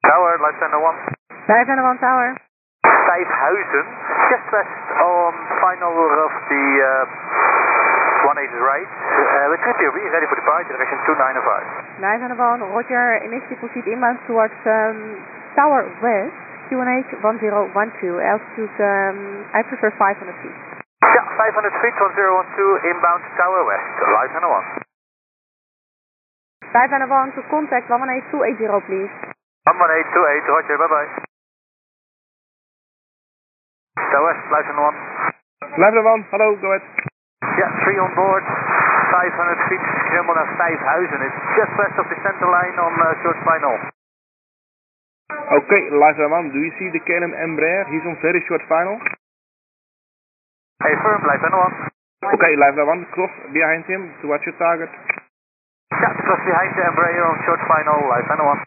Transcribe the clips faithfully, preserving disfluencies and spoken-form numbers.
Tower, Lysander one. Lysander one Tower. Vijfhuizen, just west on final of the uh, one eight right. Uh, with three P O V, ready for departure, direction two nine five. Lysander one, Roger, initially proceed inbound towards um, Tower West, Q N H one zero one two, altitude, um, I prefer five hundred feet. Yeah, five hundred feet, one zero one two, inbound Tower West, Lysander one. Lysander one to contact one one eight two eight zero, please. one one eight two eight, Roger, bye bye. Tower West, Lysander one. Lysander one, hello, go ahead. Yeah, three on board, five hundred feet, scramble naar Vijfhuizen. It's just west of the center line on uh, short final. Okay, Lysander one, do you see the K L M Embraer? He's on very short final. Hey, firm, Lysander one. Okay, Lysander one, cross behind him towards your target. Yeah, cross behind the Embraer on short final, Lysander one.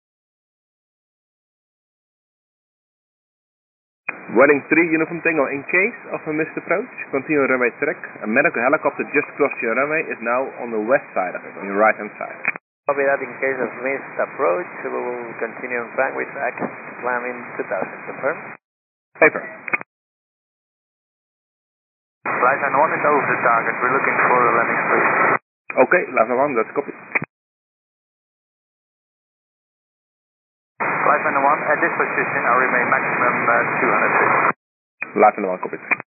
Welling three, Uniform Tango, in case of a missed approach, continue runway track. A medical helicopter just crossed your runway, is now on the west side of it, on your right hand side. Copy that, in case of missed approach, we will continue on runway track, climbing two thousand, confirm? Paper. Lysander one is over the target, we're looking for a landing speed. Okay, Lysander one, that's copy. Lysander one, at this position I remain maximum uh, two hundred feet. Lysander one, copy.